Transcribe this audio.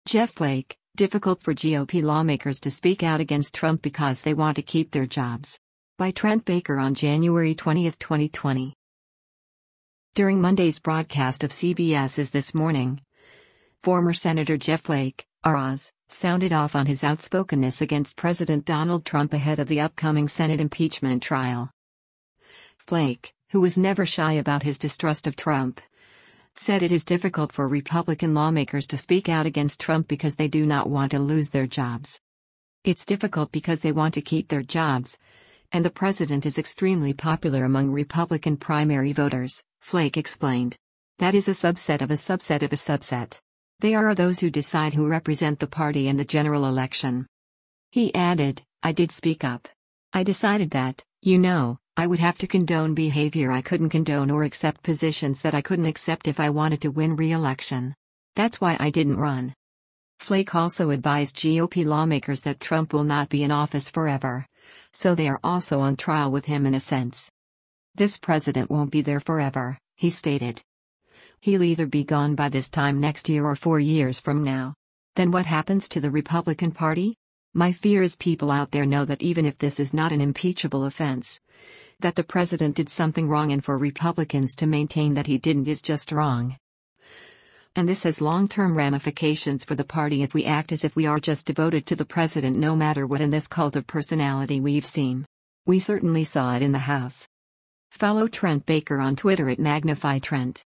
Jeff Flake, difficult for GOP lawmakers to speak out against Trump because they want to keep their jobs. By Trent Baker on January 20, 2020. During Monday's broadcast of CBS's This Morning, former Senator Jeff Flake, ROS, sounded off on his outspokenness against President Donald Trump ahead of the upcoming Senate impeachment trial. Flake, who was never shy about his distrust of Trump, said it is difficult for Republican lawmakers to speak out against Trump because they do not want to lose their jobs. It's difficult because they want to keep their jobs, and the president is extremely popular among Republican primary voters, Flake explained. That is a subset of a subset of a subset. They are those who decide who represent the party in the general election. He added, I did speak up. I decided that, I would have to condone behavior I couldn't condone or accept positions that I couldn't accept if I wanted to win re-election. That's why I didn't run. Flake also advised GOP lawmakers that Trump will not be in office forever, so they are also on trial with him in a sense. This president won't be there forever, he stated. He'll either be gone by this time next year or 4 years from now. Then what happens to the Republican Party? My fear is people out there know that even if this is not an impeachable offense, that the president did something wrong, and for Republicans to maintain that he didn't is just wrong. And this has long-term ramifications for the party if we act as if we are just devoted to the president no matter what in this cult of personality we've seen. We certainly saw it in the House. Follow Trent Baker on Twitter at MagnifyTrent.